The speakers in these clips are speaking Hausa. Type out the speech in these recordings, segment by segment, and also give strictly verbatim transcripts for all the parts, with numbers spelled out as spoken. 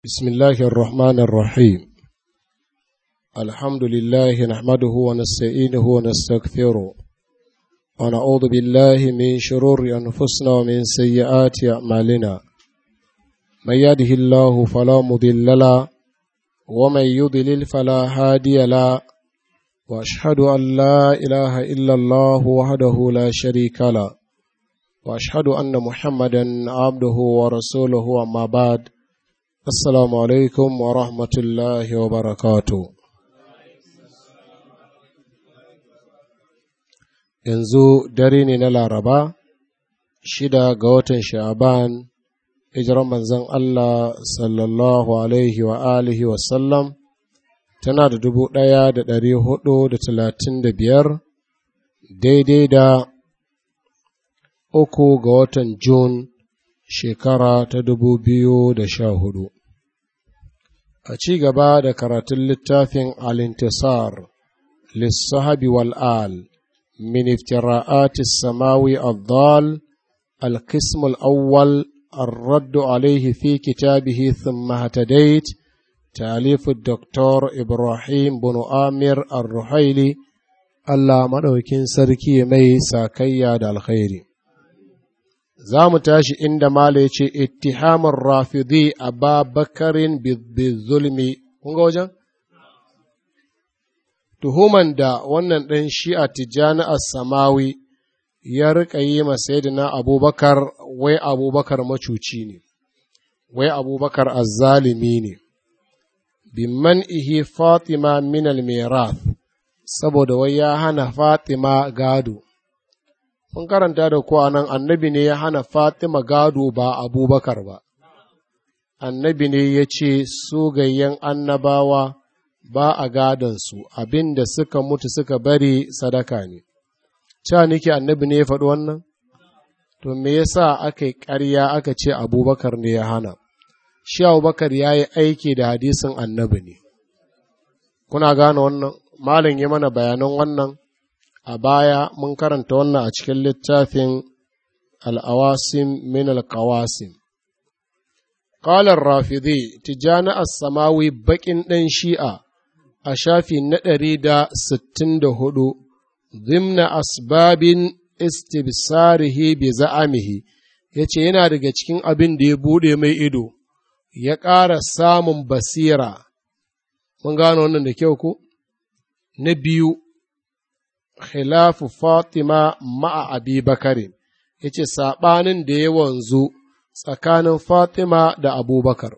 بسم الله الرحمن الرحيم. الحمد لله نحمده ونستعينه ونستغفره ونعوذ بالله من شرور أنفسنا ومن سيئات أعمالنا. من يهده الله فلا مضل له ومن يضلل فلا هادي له، وأشهد أن لا إله إلا الله وحده لا شريك له، وأشهد أن محمدا عبده ورسوله. أما بعد، السلام عليكم ورحمة الله وبركاته. yanzu dare ne na Laraba, shida ga watan Sha'aban, hijiran manzon Allah sallallahu alaihi wa alihi wa sallam tana da dubu ɗaya da ɗari hudu da talatin da biyar, daidai da uku ga watan Jun shekara ta dubu biyu da sha hudu. A ci gaba da karatun littafin Al-Intisar lissahabi wal'al min iftira'ati samawi al-dhal al-qism al-awwal الرد عليه في كتابه ثم اهتديت تأليف الدكتور إبراهيم بن آمر الرحيلي الله مدوكين سركي مي ساكيا دا الخير. زام تاشي عندما ليش اتهام الرافضي أبا بكر بالظلم. kunga wajen? Tuhuman da wannan ɗan shi'a Tijjani as-Samawi ya riƙa yi ma Sayyidina Abubakar, wai Abubakar macuci ne, wai Abubakar azzalimi ne, bimman ihi Fatima min al-mirath, saboda wai ya hana Fatima gado. Mun karanta da ku anan annabi ne ya hana Fatima gado ba Abubakar ba. Annabi ne ya ce su gayyan annabawa ba a gadonsu, abin da suka mutu suka bari sadaka ne. Ca nake annabi ne ya faɗi wannan? To me yasa aka yi ƙarya aka ce Abubakar ne ya hana? Shi Abubakar ya yi aiki da hadisin annabi ne. Kuna gane wannan? Malam ya mana bayanan wannan a baya, mun karanta wannan a cikin littafin Al'awasim min al-Qawasim. Ƙalar Rafidi, Tijjani as-Samawi baƙin ɗan shi'a a shafi na ɗari da sittin da hudu, zimna asbabin istibsarihi bi za'amihi, ya ce yana daga cikin abin da ya buɗe mai ido, ya ƙara samun basira. Mun gano wannan da kyau ko? Na biyu, khilafu Fatima ma'a Abi Bakarin, ya ce saɓanin da ya wanzu tsakanin Fatima da Abubakar.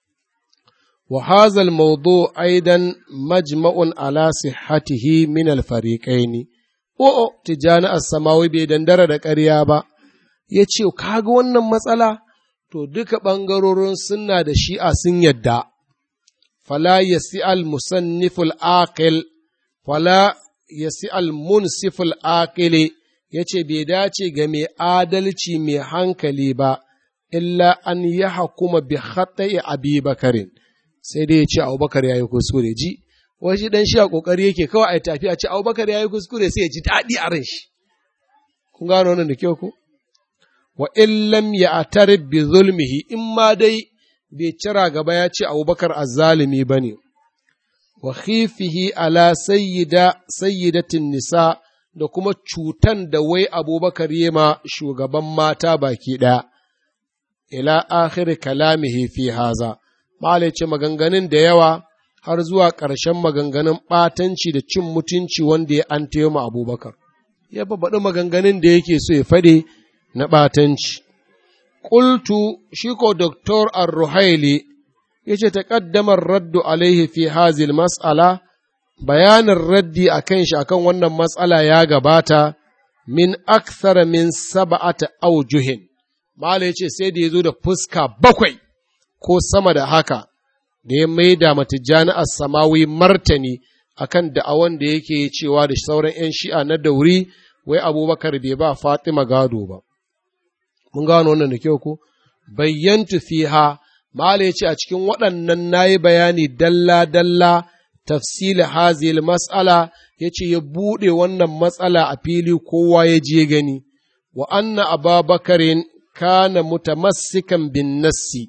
Wa hazal mawdu aidan majma'un ala sihhatihi min al-fariqaini. O Tijjani as-Samawi bai dandara da ƙarya ba, ya ce kaga wannan matsala to duka ɓangarorin sunna da shi'a sun yadda. Fala yasi al-musanniful aqil fala yasi al-munsiful aqili, ya ce bai dace ga mai adalci mai hankali ba, illa an yi hakuma bi khata'i Abi Bakarin, sai dai ya ce Abubakar ya yi kuskure. Ji, wai shi dan shi a kokari yake kawai a tafi a ce Abubakar ya yi kuskure sai ya ji daɗi a ran shi. Kun gano wannan da kyau ko? Wa in lam ya'tarib bi zulmihi, in ma dai bai cira gaba ya ce Abubakar azzalimi bane. Wa khifihi ala sayyida sayyidatin nisa, da kuma cutan da wai Abubakar yema shugaban mata baki ɗaya. Ila akhir kalamihi fi haza, malai ce maganganun da yawa har zuwa ƙarshen maganganun ɓatanci da cin mutunci wanda ya an ma Abubakar. Ya faɗi maganganun da yake so ya faɗi na ɓatanci. Ƙultu shi ko Doktor Ar-Ruhaili ya ce taƙaddamar raddu alaihi fi hazil mas'ala, bayanin raddi a kan shi akan wannan matsala ya gabata min akthara min saba'ata aujuhin. Mala ya ce sai da ya zo da fuska bakwai ko sama da haka, da ya maida Tijjani as-Samawi martani akan da'awan da yake cewa da sauran ‘yan shi'a na dauri, wai Abubakar bai ba Fatima gado ba. Mun gano wannan da kyau ko? Bayyantu fiha, Mala ya ce a cikin waɗannan na yi bayani dalla-dalla tafsili hazil mas'ala, ya ce ya buɗe wannan matsala a fili kowa ya je gani. Wa anna Ababakarin kana mutamassikan bin nassi,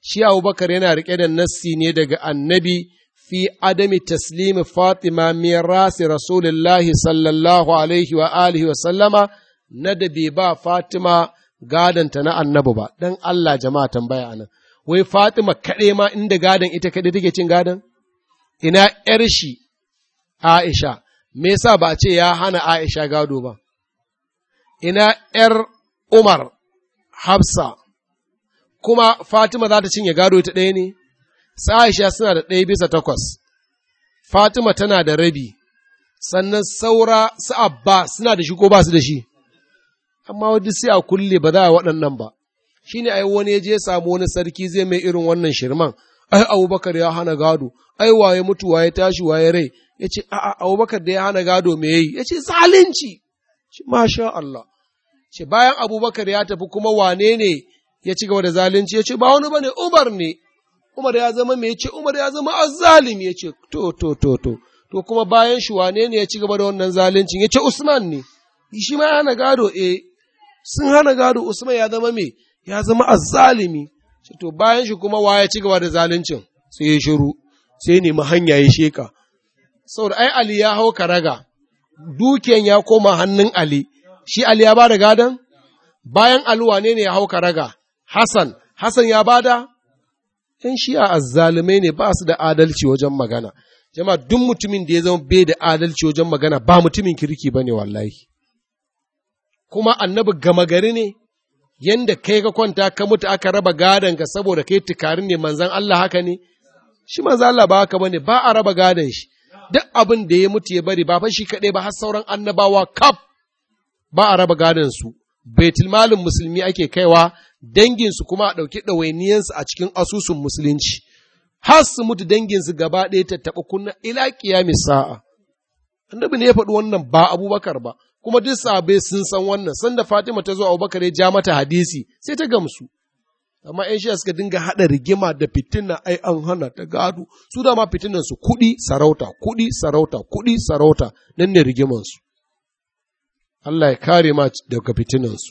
shi Abubakar yana riƙe da nassi ne daga annabi fi adami taslimi Fatima mirasi Rasulullahi sallallahu alaihi wa alihi wa sallama na da bai ba Fatima gadonta na annabi ba, don Allah jama'a tambaya anan. Wai Fatima kaɗai ma inda gadon ita kaɗai take cin gadon? Ina ’yar shi Aisha, me yasa ba a ce ya hana Aisha gado ba? Ina ’yar Umar Hafsa, kuma Fatima za ta cinye gado ita ɗaya ne? Su Aisha suna da ɗaya bisa takwas, Fatima tana da rabi, sannan saura su Abba suna da shi ko ba su da shi? Amma wadda sai a kulle ba za a waɗannan ba, shi ne ai wani ya je samu wani sarki zai mai irin wannan shirman, ai Abubakar ya hana gado, ai waye mutu waye tashi waye rai, ya ce a'a Abubakar da ya hana gado me yayi, ya ce zalunci, masha Allah. Ce bayan Abubakar ya tafi kuma wane ne ya ci gaba da zalunci, ya ce ba wani bane Umar ne, Umar ya zama me, ya ce Umar ya zama azzalimi, ya ce to to to to, to kuma bayan shi wane ne ya ci gaba da wannan zaluncin, ya ce Usman ne, shi ma ya hana gado, eh, sun hana gado Usman ya zama me, ya zama azzalimi, ce to bayan shi kuma wa ya ci gaba da zaluncin, sai ya shiru, sai nemi hanya ya sheka, saboda ai Ali ya hau karaga, dukiyan ya koma hannun Ali, shi Ali ya ba da gadon? Bayan Ali wane ne ya hau karaga? Hassan, Hassan ya bada? ‘Yan shi'a azzalumai ne ba su da adalci wajen magana, jama'a duk mutumin da ya zama bai da adalci wajen magana ba mutumin kirki ba ne wallahi. Kuma annabi gama gari ne, yanda kai ka kwanta ka mutu aka raba gadon ka saboda kai tukari ne manzan Allah haka ne? Shi manzan Allah ba haka ba ne, ba a raba gadon shi, duk abin da ya mutu ya bari ba fa shi kaɗai ba har sauran annabawa kaf ba a raba gadon su. Baitul malin musulmi ake kaiwa, danginsu kuma a ɗauki ɗawainiyansu a cikin asusun musulunci, har su mutu danginsu gaba ɗaya ta taɓa kunna ila ƙiyamis sa'a. Annabi ne ya faɗi wannan ba Abubakar ba, kuma duk sahabbai sun san wannan, sanda Fatima ta zo Abubakar ya ja mata hadisi sai ta gamsu. Amma ‘yan shiya suka dinga haɗa rigima da fitina, ai an hana ta gado, su da ma fitinansu kuɗi sarauta, kuɗi sarauta, kuɗi sarauta, nan ne rigimansu. Allah ya kare ma daga fitinansu.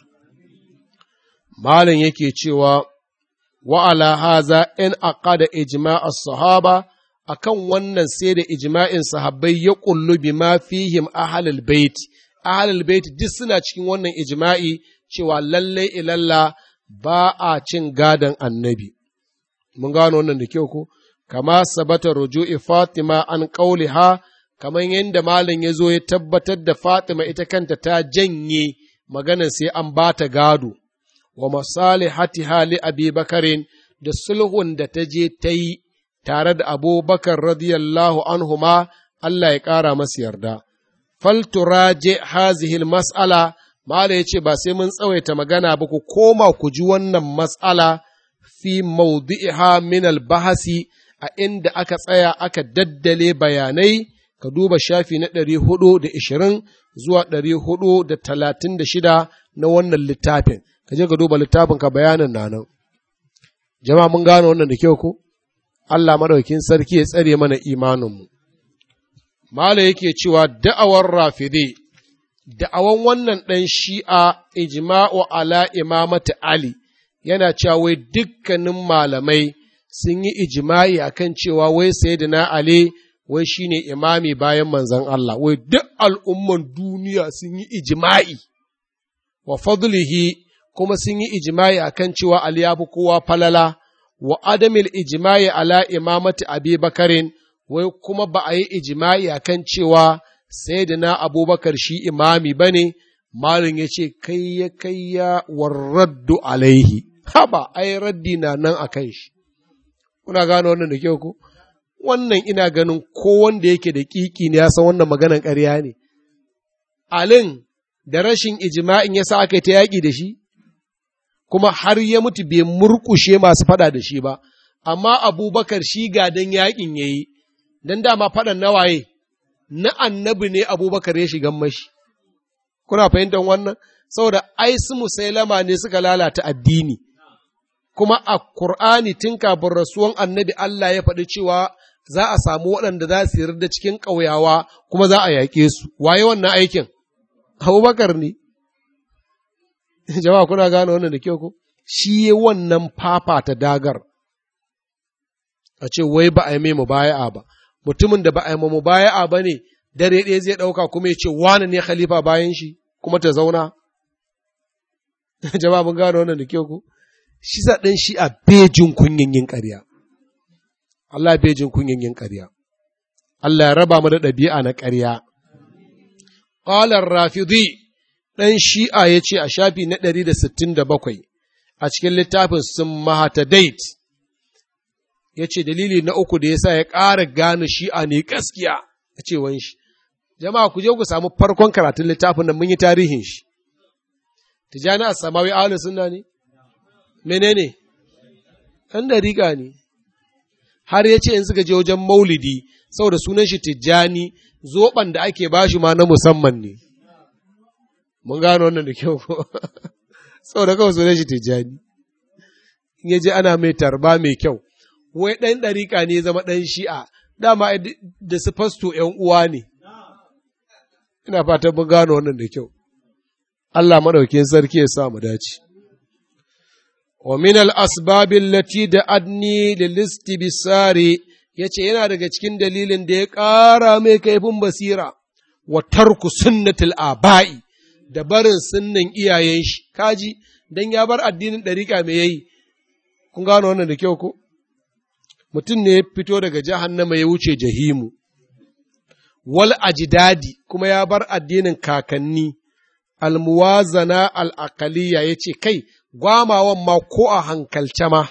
Malam yake cewa, wa'ala haza in aqada ijma'a sahaba, akan wannan sai da ijma'in sahabbai ya kullu bi ma fihim ahlul bait. Ahlul bait duk suna cikin wannan ijma'i cewa lallai ilalla ba a cin gadon annabi. Mun gano wannan da kyau ko? Kama sabata ruju'i Fatima an qauliha, kamar yadda malam ya zo ya tabbatar da Fatima ita kanta ta janye maganar sai an ba ta gado, wa masalihati hali Abi Bakarin da sulhun da ta je ta yi tare da Abubakar radiyallahu anhuma, Allah ya ƙara masu yarda. Falturaje hazihil mas'ala, malam ya ce ba sai mun tsawaita magana ba, ku koma ku ji wannan mas'ala fi maudu'iha min al-bahasi, a inda aka tsaya aka daddale bayanai. Ka duba shafi na ɗari hudu da ishirin zuwa ɗari hudu da talatin da shida na wannan littafin, ka je ka duba littafin ka bayanin na nan. Jama'a mun gano wannan da kyau ko? Allah madaukin sarki ya tsare mana imaninmu. Mala yake cewa da'awar rafidi, da'awan wannan ɗan shi'a ijma'u ala imamati Ali, yana cewa wai dukkanin malamai sun yi ijma'i akan cewa wai sayyidina Ali wai shi ne imami bayan manzan Allah, wai duk al'umman duniya sun yi ijima'i wa fadlihi, kuma sun yi ijima'i a kan cewa Ali ya fi kowa falala, wa adamil ijima'i ala imamati Abi Bakarin, wai kuma ba a yi ijima'i a kan cewa Sayyidina Abubakar shi imami ba ne, malin ya ce, kai ya kai ya warraddu alaihi, haba, ai raddi na nan a kan shi. Kuna gano wannan da kyau ko? Wannan ina ganin ko wanda yake da kiki ne ya san wannan maganan ƙarya ne. Alin da rashin ijima'in ya sa aka yi ta yaƙi da shi, kuma har ya mutu bai murƙushe masu faɗa da shi ba, amma Abubakar shi gadan yaƙin ya yi, don dama faɗan na waye, na annabi ne Abubakar ya shigan mashi. Kuna fahimtar wannan? Saboda ai su Musailama ne suka lalata addini, kuma a Kur'ani tun kafin rasuwan annabi Allah ya faɗi cewa za a samu waɗanda za su yarda cikin ƙauyawa kuma za a yaƙe su. Waye wannan aikin? Abubakar ne. Jama'a kuna gane wannan da kyau ko? Shi ya wannan fafata dagar a ce wai ba a yi mai mubaya'a ba, mutumin da ba a yi mubaya'a ba ne dare ɗaya zai ɗauka kuma ya ce wani ne khalifa bayan shi kuma ta zauna. Jama'a mun gano wannan da kyau ko? Shi sa ɗan shi a bejin kunyin yin ƙarya. Allah bejin kunyin yin ƙarya. Allah ya raba mu da ɗabi'a na ƙarya. Ƙalar Rafidi ɗan shi'a ya ce a shafi na ɗari da sittin da bakwai a cikin littafin sun mahatadait ya ce dalili na uku da ya sa ya ƙara gane shi'a ne gaskiya a cewan shi. Jama'a ku je ku samu farkon karatun littafin da mun yi tarihin shi. Tijjani As-Samawi ahlus sunna ne? Menene? Ɗan dariƙa ne. Har ya ce in suka je wajen maulidi saboda sunan shi Tijjani zoɓan da ake bashi ma na musamman ne. Mun gano wannan da kyau ko? Saboda kawai sunan shi Tijjani. In ya je ana mai tarba mai kyau. Wai ɗan ɗariƙa ne zama ɗan shi'a, dama da su fasto ‘yan uwa ne. Ina fatan mun gano wannan da kyau. Allah maɗaukin sarki ya sa mu dace. Wa min al-asbabin lati da adni da listi bisari ya ce yana daga cikin dalilin da ya ƙara mai kaifin basira wa tarku sunnatul aba'i da barin sunnan iyayen shi. Kaji, dan ya bar addinin ɗariƙa mai yayi. Kun gano wannan da kyau ko? Mutum ne ya fito daga jahannama ya wuce jahimu. Wal ajdadi kuma ya bar addinin kakanni. Almuwazana al'akaliya ya ce, kai, gwamawan ma ko a hankalce ma,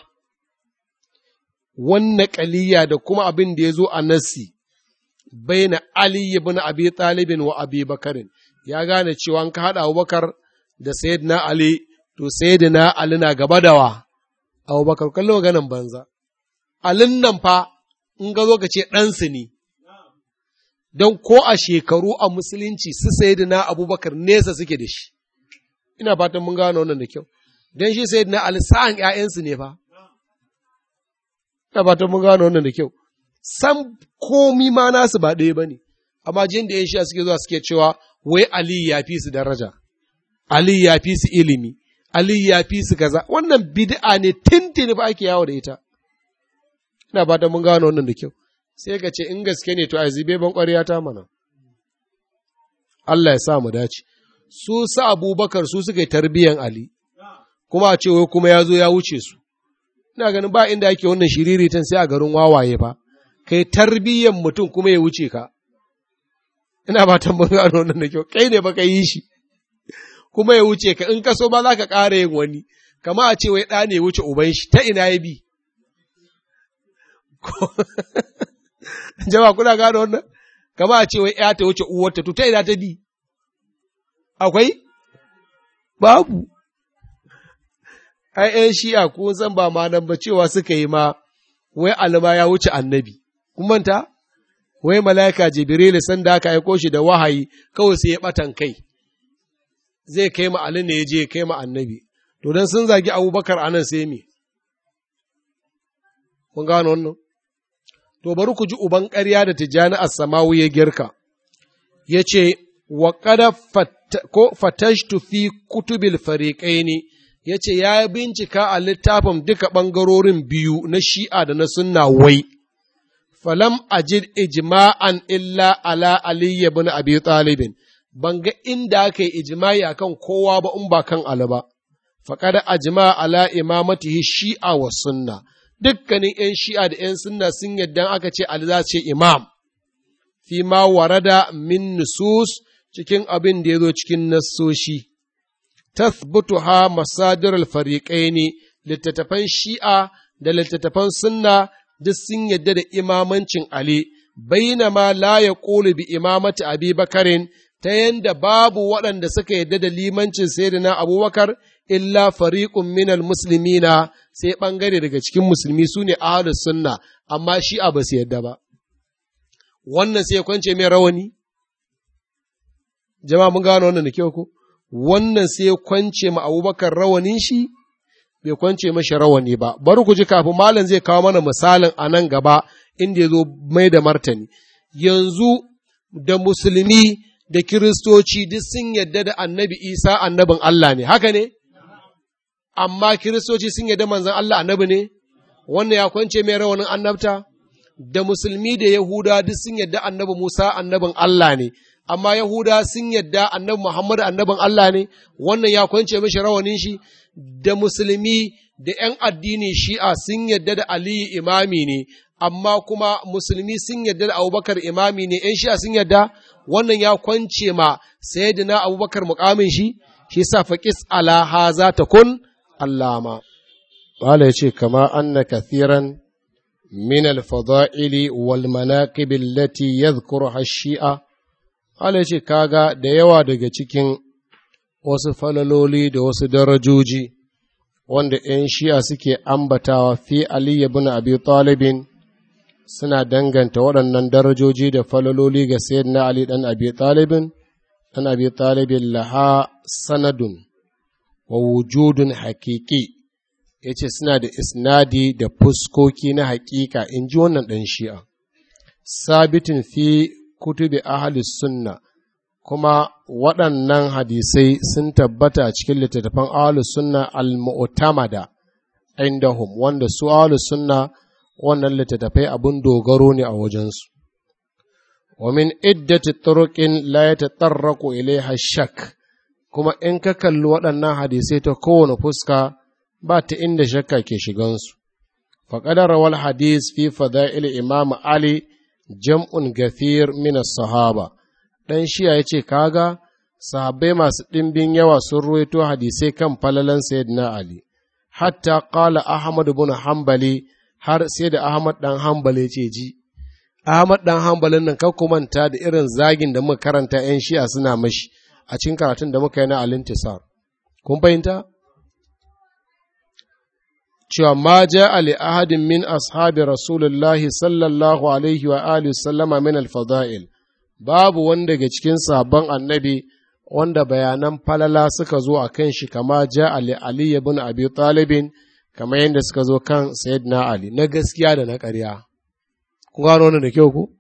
wannan ƙaliya da kuma abin da ya zo a nassi, bai na Ali ibn Abi Talibin wa Abi Bakarin, ya gane cewa an ka haɗa Abubakar da Sayyidina Ali, to Sayyidina Ali na gaba da wa, Abubakar, kallon ganin banza. Alin nan fa, in ga zo ka ce ɗansu ne. Don ko a shekaru a musulunci su Sayyidina Abubakar nesa suke da shi, ina fatan mun gano wannan da kyau, don shi Sayyidina Ali sa'an ‘ya'yansu ne fa, ina fatan mun gano wannan da kyau, san komi ma nasu ba ɗaya ba ne, amma jin da ‘yan shiya suke zuwa suke cewa wai Ali ya fi su daraja, Ali ya fi su ilimi, Ali ya fi su kaza, wannan bid'a ne tintini ba ake yawo da ita, ina fatan mun gano wannan da kyau. Sai ka ce in gaske ne to a zibe ban ƙwarya ta mana. Allah ya sa mu dace. Su sa Abubakar su suka yi tarbiyyan Ali, kuma a ce wai kuma ya zo ya wuce su. Ina ganin ba inda ake wannan shiriritan sai a garin wawaye ba, kai tarbiyyan mutum kuma ya wuce ka. Ina ba tan gano wannan da kyau, kai ne ba ka yi shi, kuma ya wuce ka, in ka so ma za ka ƙara yin wani, kama a ce wai ɗa ne ya wuce uban shi, ta ina ya bi. Jama kuna gano wannan? Kama a ce wai ‘ya ta wuce uwarta, to ta ina ta bi? Akwai? Babu. Ai, ‘yan shi'a ko san ba ma nan ba cewa suka yi ma, wai alma ya wuce annabi. Kun manta? Wai mala'ika Jibrilu sanda aka aiko shi da wahayi, kawai sai ya ɓatan kai. Zai kai ma Ali ne ya je kai ma annabi. To don sun zagi Abubakar anan sai me? Kun gano wannan? To bari ku ji uban ƙarya da Tijjani As-Samawi ya girka, ya ce, wa ƙada ko fatashtu fi kutubil fariƙaini, ya ce ya bincika a littafin duka ɓangarorin biyu na shi'a da na sunna wai, falam ajid ijma'an illa ala Ali ibn Abi Talibin, ban ga inda aka yi ijma'i akan kowa ba in ba kan Ali ba, faƙada ajma ala imamatihi shi'a wa sunna. Dukkanin ‘yan shi'a da ‘yan sunna sun yadda aka ce Ali za ce imam, fi ma warada min nusus cikin abin da ya zo cikin nassoshi, tathbutu ha masadir alfariƙai ne, littattafan shi'a da littattafan sunna duk sun yadda da imamancin Ali, bainama la ya ƙulu bi imamati Abi Bakarin, ta yanda babu waɗanda suka yadda da limancin Sayyidina Abubakar illa fariqun minal muslimina, sai ɓangare daga cikin musulmi su ne ahalus sunna, amma shi'a ba su yadda ba. Wannan sai ya kwance mai rawani? Jama'a mun gano wannan da kyau ko? Wannan sai ya kwance ma Abubakar rawanin shi? Bai kwance mashi rawani ba. Bari ku ji kafin malam zai kawo mana misalin a nan gaba inda ya zo mai da martani. Yanzu da musulmi da kiristoci duk sun yadda da annabi Isa annabin Allah ne, haka ne? Amma kiristoci sun yadda manzan Allah annabi ne? wannan ya kwance mai rawanin annabta? Da musulmi da Yahuda duk sun yadda annabi Musa annabin Allah ne, amma Yahuda sun yadda annabi Muhammad annabin Allah ne, wannan ya kwance mishi rawanin shi, da musulmi da ‘yan addini shi'a sun yadda da Aliyu imami ne, amma kuma musulmi sun yadda da Abubakar imami ne, ‘yan shi'a sun yadda, wannan ya kwance ma sayyidina Abubakar mukamin shi, shi sa faƙis ala haza ta kun allama. Bala ya ce, kama anna kathiran min al-fada'ili wal manaqib allati yadhkuruha ash-shi'a. Bala ya ce, kaga da yawa daga cikin wasu falaloli da wasu darajoji wanda ‘yan shi'a suke ambatawa fi Ali ibn Abi Talibin suna danganta waɗannan darajoji da falaloli ga sayyidina Ali ɗan Abi Talibin, ɗan Abi Talibin laha sanadun wa wujudun haƙiƙi, ya ce suna da isnadi da fuskoki na haƙiƙa, in ji wannan ɗan shi'a. Sabitin fi kutubi ahalis sunna, kuma waɗannan hadisai sun tabbata a cikin littattafan ahlus sunna al-mu'tamada indahum, wanda su ahlus sunna wannan littattafai abun dogaro ne a wajensu. Wa min iddati turuqin la yatatarraqu ilayha shak, kuma in ka kalli waɗannan hadisai ta kowane fuska ba ta inda shakka ke shigansu. Faqad rawal hadis fi fada'il imam Ali jam'un gafir min as-sahaba. Dan shiya yace kaga sahabbai masu ɗimbin yawa sun ruwaito hadisai kan falalan sayyidina Ali, hatta qala Ahmad ibn Hanbali, har sai da Ahmad dan Hanbali ce ji Ahmad dan Hanbalin nan kar ku manta da irin zagin da muka karanta ‘yan shi'a suna mashi a cikin karatun da muka yi na al-intisar. Kun fahimta? Cewa ma ja'a li ahadin min ashabi Rasulullahi sallallahu alaihi wa alihi sallama min al-fada'il, babu wanda daga cikin sabon annabi wanda bayanan falala suka zo a kan shi kama ja'a li Ali ibn Abi Talibin, kamar yadda suka zo kan Sayyidina Ali, na gaskiya da na ƙarya. Kun gano wannan da kyau ku?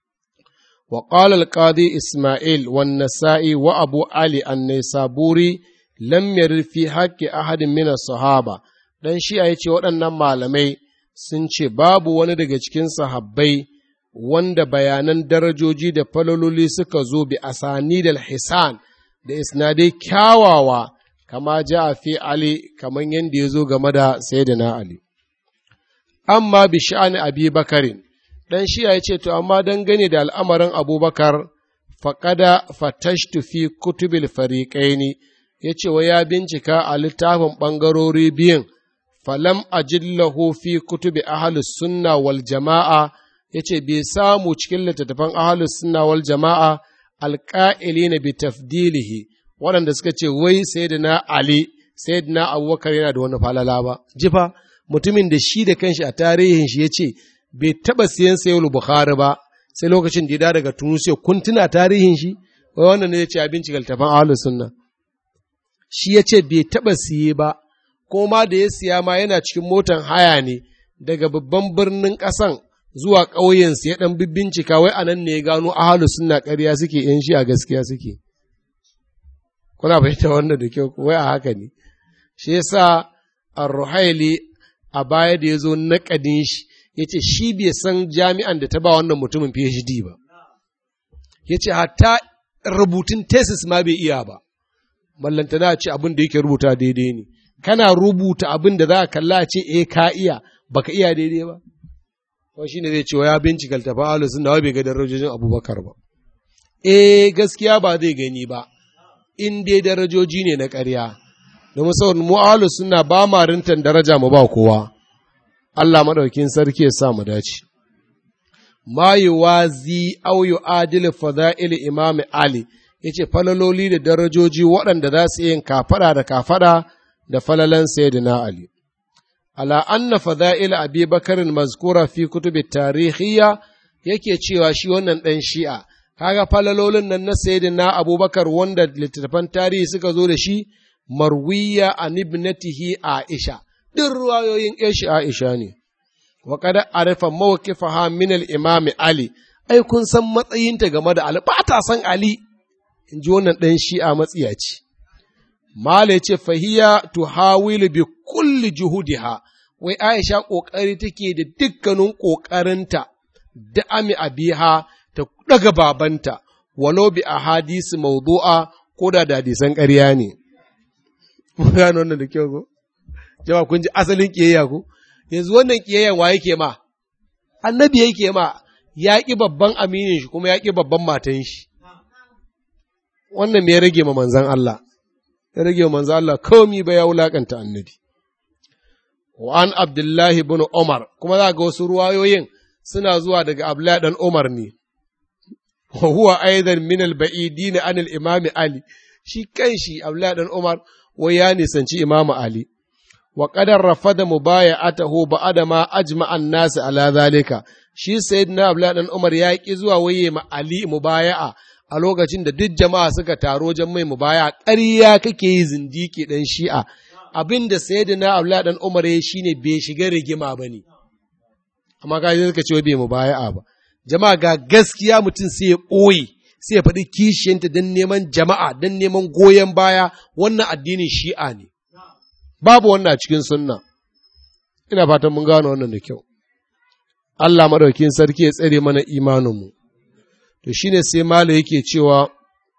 Wa qala al-qadi Isma'il wan Nasa'i wa Abu Ali an-Naisaburi lam yarid fi haqqi ahadin min as-sahaba. Dan shi ya ce waɗannan malamai sun ce babu wani daga cikin sahabbai wanda bayanan darajoji da falololi suka zo bi asanidal hisan da isnadai kyawawa kama ja fi Ali, kamar yadda ya zo game da Sayyidina Ali. Amma bi sha'ani Abi Bakarin, dan shi ya ce to amma dangane da al'amarin Abubakar, faƙada fatashtu fi kutubil fariƙaini, ya ce wa ya bincika a littafin ɓangarori biyun, falam ajillahu fi kutubi ahalus sunna wal jama'a, ya ce bai samu cikin littattafan ahalus sunna wal jama'a alƙa'ili na bi tafdilihi, waɗanda suka ce wai sayyidina Ali, sayyidina Abubakar yana da wani falala ba. Jifa mutumin da shi da kanshi a tarihin shi ya ce bai taɓa siyan sayul Bukhari ba sai lokacin da ya daga Tunisia. Kun tuna tarihin shi? Wai wannan ne ya ce abinci galtafan ahlus sunna. Shi ya ce bai taɓa siye ba, ko ma da ya siya ma yana cikin motan haya ne daga babban birnin ƙasan zuwa ƙauyensu ya ɗan bincika, wai anan ne ya gano ahlus sunna ƙarya suke, ‘yan shi a gaskiya suke. Kuna fahimta wannan da kyau, wai a haka ne. Shi yasa Ar-Ruhaili a baya da ya zo naƙadin shi, ya ce shi bai san jami'an da ta ba wannan mutumin P H D ba. Ya ce hatta rubutun thesis ma bai iya ba, ballantana ce abin da yake rubuta daidai ne. Kana rubuta abin da za ka kalla ce eh ka iya, baka iya daidai ba. Ko shi ne zai ce wa ya bincika tafa ahlus sunna wai bai ga darajojin Abubakar ba. Eh gaskiya ba zai gani ba, in dai darajoji ne na ƙarya. Domin saboda mu ahlus sunna ba ma rintan daraja mu ba kowa. Allah madaukin sarki ya sa mu dace. Ma yuwazi aw yu'adil fada'il Imam Ali, yace falaloli da darajoji waɗanda za su yin kafada da kafada da falalan Sayyidina Ali. Ala anna fada'il Abi Bakarin mazkura fi kutubi tarihiyya, yake cewa shi wannan ɗan shi'a, kaga falalolin nan na Sayyidina Abubakar wanda littattafan tarihi suka zo da shi, marwiya an ibnatihi Aisha, duk ruwayoyin ‘yashi Aisha ne, wa kada arifa mawkifaha min al-imam Ali, ai kun san matsayinta game da Ali, ba ta san Ali, in ji wannan ɗan shi'a matsiyaci. Mala ya ce, fahiya tuhawilu bi kulli juhudiha, wai Aisha ƙoƙari take da dukkanin ƙoƙarinta da ami abiha ta daga babanta, walau bi a hadisi maudu'a ko da da hadisan ƙarya ne. Mun gano wannan da kyau ko? Jama'a kun ji asalin ƙiyayya ko? Yanzu wannan ƙiyayyan wa yake ma? Annabi yake ma, ya ƙi babban aminin shi kuma ya ƙi babban matan shi. Wannan me ya rage ma manzan Allah? Ya rage ma manzan Allah komi ba ya wulaƙanta annabi. Wa an Abdullahi bin Umar, kuma za ga wasu ruwayoyin suna zuwa daga Abdullahi ɗan Umar ne. Wa huwa aidan min al-ba'idin an al-Imam Ali. Shi kanshi Abdullahi ɗan Umar wai ya nisanci Imam Ali. Wa qadar rafada mubaya'atahu ba'da ma ajma'a an-nas ala zalika. Shi sayyidina Abdullahi ɗan Umar ya ki zuwa waye ma Ali mubaya'a a lokacin da duk jama'a suka taro wajen mai mubaya'a. Ƙarya kake yi zindiki ɗan Shi'a. Abin da sayyidina Abdullahi ɗan Umar ya shine bai shiga rigima bane. Amma ga suka ce bai mubaya'a ba. Jama'a ga gaskiya mutum sai ya ɓoye, sai ya faɗi kishiyanta don neman jama'a, don neman goyon baya, wannan addinin Shi'a ne. Babu wannan a cikin sunna. Ina fatan mun gano wannan da kyau. Allah maɗaukin sarki ya tsare mana imaninmu. To shi ne sai Malu yake cewa,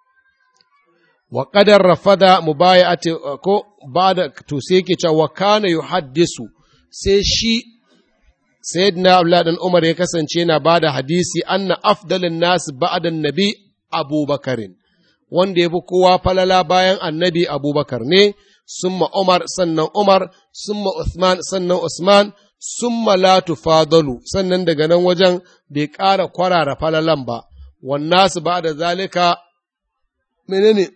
wa ƙadar rafada mu baya ko ba da, to sai yake cewa, wa kana yu haddisu, sai shi, Sayyidina Abdullah ɗan Umar ya kasance yana ba da hadisi, anna afdalin nasu ba'adan nabi Abubakarin, wanda ya fi kowa falala bayan annabi Abubakar ne, summa Umar sannan Umar, summa Usman sannan Usman, summa la tufadalu, sannan daga nan wajen bai ƙara kwarara falalan ba, wannan su ba da zalika, menene,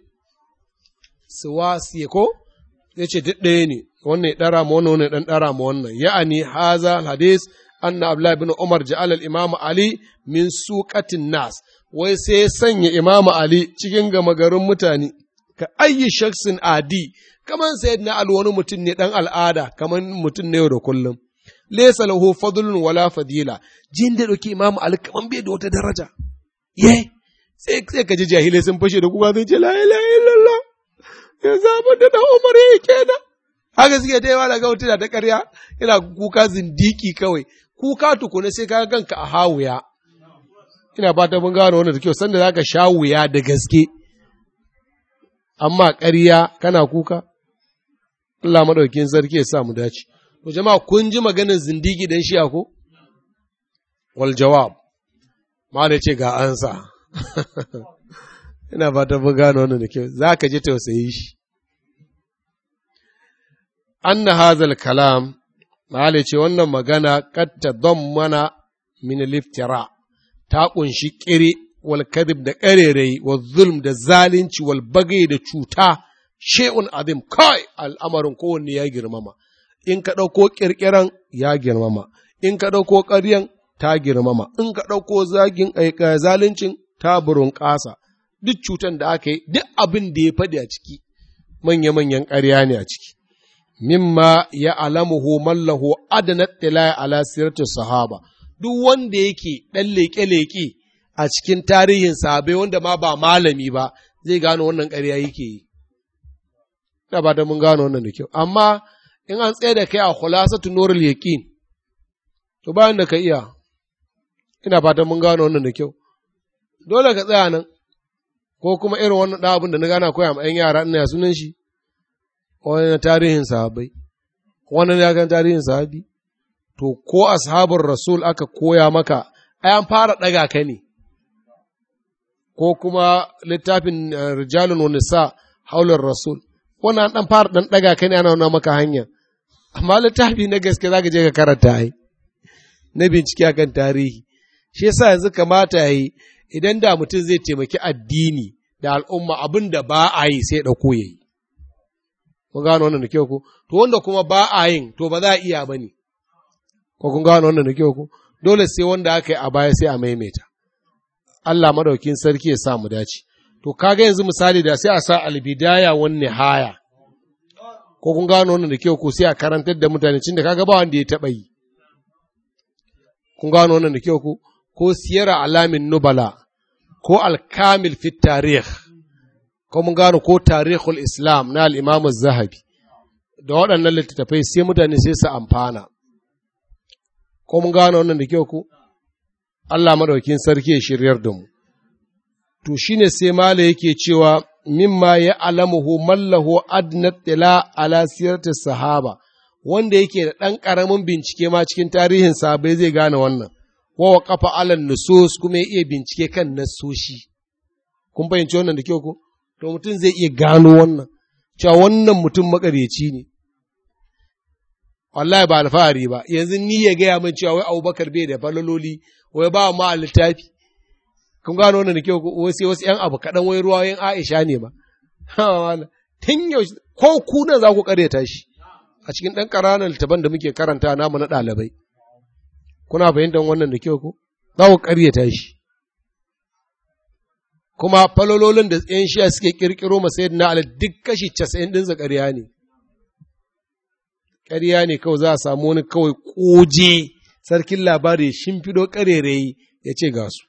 suwa siye ko? Ya ce duk ɗaya ne, wannan ya ɗara ma wannan, wannan ya ɗan ɗara ma wannan, ya'ani haza hadis, anna Abdullahi bin Umar ja'al al-Imam Ali min suqatin nas, wai sai ya sanya Imam Ali cikin gama garin mutane, ka ayyi shaksin adi, kaman sayyidina Ali wani mutum ne ɗan al'ada, kaman mutum ne yau da kullum. Laysa lahu fadlun wala fadila, jin da ɗauki Imam Ali kaman bai da wata daraja. Ye, sai sai ka ji jahilai sun fashe da kuka zai ce la ilaha illallah, ya zaba da dan Umar yake kenan. Haka suke ta yawa daga hotuna ta ƙarya, yana kuka zindiki kawai, kuka tukuna sai ka ganka a hawuya. Ina fata mun gano wannan da kyau, sanda za ka sha wuya da gaske, amma ƙarya kana kuka, Allah maɗaukin sarki ya sa mu dace. To jama'a kun ji maganin zindiki dan shi'a ko? Wal jawab, ma da ce ga ansa. Ina fata mun gano wannan da kyau, za ka je tausayi shi. Anna hazal kalam, Mahala ce wannan magana katta don mana min liftira, ta ƙunshi ƙiri wal kadib da ƙarerai wal zulm da zalunci wal bagai da cuta, she'un azim kai al'amarin kowanne ya girmama. In ka ɗauko ƙirƙiran ya girmama, in ka ɗauko ƙaryan ta girmama, in ka ɗauko zagin zaluncin ta burin ƙasa, duk cutan da aka yi, duk abin da ya faɗi a ciki, manya-manyan ƙarya ne a ciki. Mimma ya alamuhu mallahu adana tilaya ala siratul sahaba, duk wanda yake ɗan leƙe-leƙe a cikin tarihin sahabai wanda ma ba malami ba zai gano wannan ƙarya yake yi. Ina ba da mun gano wannan da kyau, amma in an tsaye da kai a khulasatu nurul yaqin to bayan da ka iya, ina fatan mun gano wannan da kyau, dole ka tsaya nan, ko kuma irin wannan ɗan abin da na gana koya ma ‘yan yara ina ya sunan shi, wani na tarihin sahabai, wani ya kan tarihin sahabi, to ko ashabun rasul aka koya maka, ai an fara ɗaga ka ne, ko kuma littafin rijalun wani sa haular rasul, wannan ɗan fara ɗan ɗaga ka ne ana nuna maka hanya, amma littafi na gaske za ka je ka karanta ai, na bincike akan tarihi, shi yasa yanzu kamata ya yi, idan da mutum zai taimaki addini da al'umma abin da ba a yi sai ɗauko ya yi. Kun gano wannan da kyau ko? To wanda kuma ba a yin, to ba za a iya ba ne. Ko kun gano wannan da kyau ko? Dole sai wanda aka yi a baya sai a maimaita. Allah madaukin sarki ya sa mu dace. To kaga yanzu misali da sai a sa albidaya wan nihaya. Ko kun gano wannan da kyau ko sai a karantar da mutane cin da kaga ba wanda ya taɓa yi. Kun gano wannan da kyau ko? Ko siyara alamin nubala, ko alkamil fit tarih, ko mun gano ko tarihul islam na al'imamu zahabi, da waɗannan littattafai sai mutane sai su amfana, ko mun gano wannan da kyau ko Allah madaukin sarki ya shiryar da mu to shine sai mala yake cewa mimma ya alamuhu mallahu adnat ila ala sirati sahaba wanda yake da ɗan ƙaramin bincike ma cikin tarihin sahabbai zai gane wannan wa waqafa ala nusus kuma ya iya bincike kan nasoshi kun fahimci wannan da kyau ko to mutum zai iya gano wannan cewa wannan mutum makareci ne wallahi ba alfahari ba yanzu ni ya gaya min cewa wai Abubakar bai da falaloli wai ba ma a littafi kun gano wannan da kyau ko sai wasu ƴan abu kaɗan wai ruwayen Aisha ne ba tun yau ko ku nan za ku ƙaryata shi a cikin ɗan ƙaranan littafan da muke karanta namu na ɗalibai kuna fahimtar wannan da kyau ko za ku ƙaryata shi kuma falololin da ‘yan shiya suke ƙirƙiro masayid na ala duk kashi casa'in ɗinsa ƙarya ne ƙarya ne kawai za a samu wani kawai ƙoje sarkin labari shimfido ƙarerayi ya ce ga su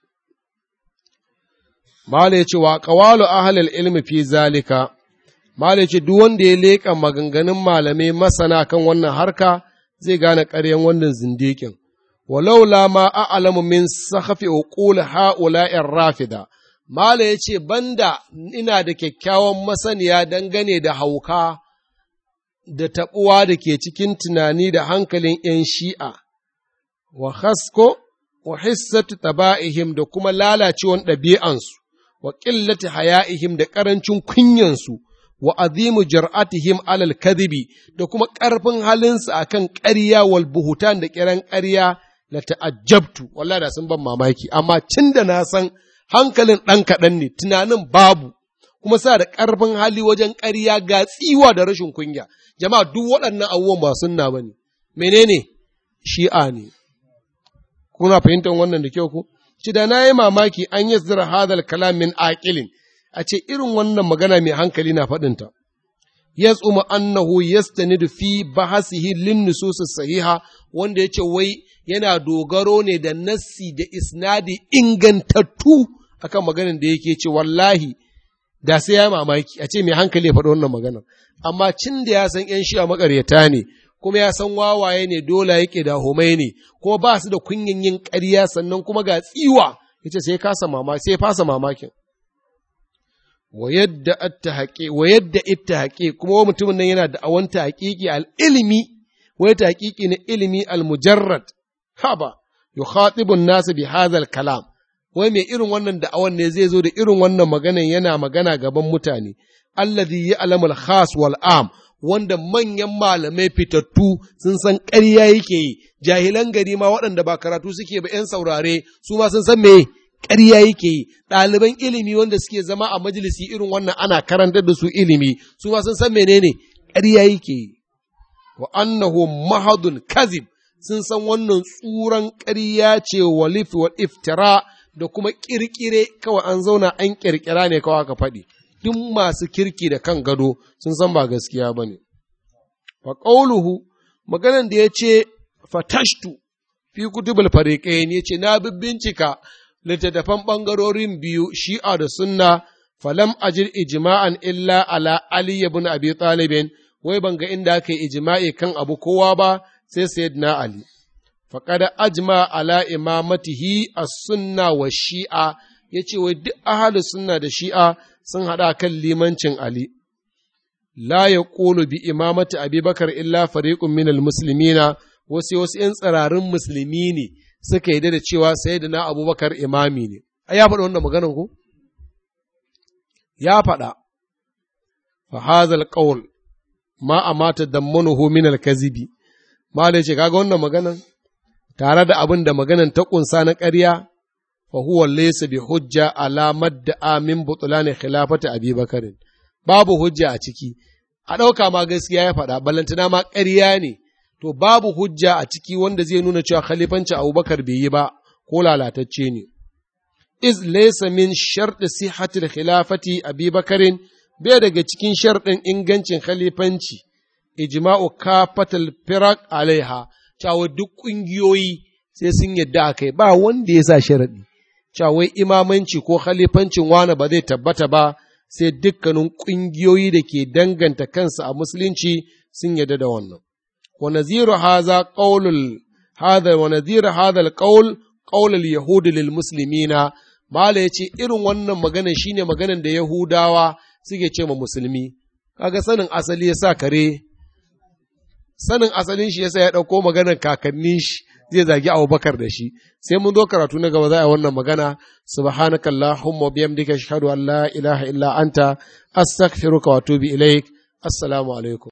Mala ya ce wa ƙawalu ahalal ilmi fi zalika Mala ya ce duk wanda ya leƙa maganganun malamai masana kan wannan harka zai gane ƙaryan wannan zindikin walaula ma a'lamu min sakhafi uqul ha'ula'ir rafida Mala ya ce, Banda ina da kyakkyawan masaniya dangane da hauka da taɓuwa da ke cikin tunani da hankalin ’yan shi'a, wa hasko, wa hissatu taba'ihim da kuma lalacewan ɗabi'ansu, wa ƙillati haya'ihim da ƙarancin kunyansu, wa azimu jar'atihim alal kadhibi da kuma ƙarfin halinsu a kan ƙarya wal buhutan da ƙiran ƙarya la ta'ajjabtu, wallahi da sun ban mamaki, amma cin da na san hankalin ɗan kaɗan ne, tunanin babu, kuma sa da ƙarfin hali wajen ƙarya ga tsiwa da rashin kunya. Jama'a duk waɗannan abubuwan ba sunna ba ne, menene? Shi'a ne. Kuna fahimtar wannan da kyau ku? Ci da na yi mamaki an yi zira hadal kalam min aƙilin, a ce irin wannan magana mai hankali na faɗinta. Yas'umu annahu yastanidu fi bahasihi lin nusus sahiha wanda yace wai yana dogaro ne da nassi da isnadi ingantattu akan maganar da yake ce wallahi da sai ya mamaki a ce mai hankali ya faɗi wannan maganar amma cin da ya san ƴan shi'a makaryata ne kuma ya san wawaye ne dole yake da homai ne kuma ba su da kunyin yin ƙarya sannan kuma ga tsiwa yace sai kasa mamaki sai fasa mamakin wa yadda attahaqi wa yadda ittahaqi kuma mutumin nan yana da awanta haqiqi al ilmi wa ta haqiqi ne ilmi al mujarrad haba yukhatibu an-nas bi hadha al kalam wai mai irin wannan da'awan ne zai zo da irin wannan maganan yana magana gaban mutane alladhi ya'lamu al khas wal am wanda manyan malamai fitattu sun san ƙarya yake yi jahilan gari ma waɗanda ba karatu suke ba ƴan saurare su ma sun san me ƙarya yake yi, ɗaliban ilimi wanda suke zama a majalisi irin wannan ana karantar da su ilimi, su ma sun san menene ƙarya yake yi. Wa annahu mahadun kazib sun san wannan tsuran ƙarya ce walif wa iftira da kuma ƙirƙire kawai an zauna an ƙirƙira ne kawai aka faɗi. Duk masu kirki da kan gado sun san ba gaskiya ba ne. Wa ƙauluhu maganan da ya ce fatashtu fi kutubul fariqain ya ce na bincika littattafan ɓangarorin biyu shi'a da sunna falam ajir ijma'an illa ala Ali ibn Abi Talibin wai ban ga inda aka yi ijma'i kan abu kowa ba sai sayyidina Ali faqad ajma ala imamatihi as-sunna wa shi'a yace wai duk ahli sunna da shi'a sun hada kan limancin Ali la yaqulu bi imamati Abi Bakar illa fariqun min al-muslimina wasu wasu ƴan tsirarin musulmi ne suka yi da cewa sayyidina Abubakar imami ne. Ai ya faɗa wannan maganar ku? Ya faɗa. Fa hazal qaul ma amata dammanuhu min al-kazibi. Malai ce kaga wannan maganar tare da abin da maganar ta kunsa na ƙarya fa huwa laysa bi hujja ala madda'a min butlan khilafati Abi Bakar. Babu hujja a ciki. A ɗauka ma gaskiya ya faɗa ballantana ma ƙarya ne. To babu hujja a ciki wanda zai nuna cewa khalifanci Abubakar bai yi ba ko lalatacce ne. Iz laysa min sharɗi sihhatil khilafati Abi Bakarin bai daga cikin sharɗin ingancin khalifanci ijma'u kafatal firaq alaiha cewa duk ƙungiyoyi sai sun yadda akai ba wanda ya sa sharaɗi cewa imamanci ko khalifancin wani ba zai tabbata ba sai dukkanin ƙungiyoyi da ke danganta kansu a musulunci sun yadda da wannan. wa naziru haza qaulul hada wa nadhira hada alqawl qawl alyahud lilmuslimina mala yace irin wannan magana shine maganan da yahudawa suke ce ma musulmi kaga sanin asali yasa kare sanin asalin shi yasa ya dauko maganar kakannin shi zai zagi Abubakar da shi sai mun zo karatu na gaba za a wannan magana subhanakallahumma bihamdika ashhadu an la ilaha illa anta astaghfiruka wa atubu ilaik assalamu alaikum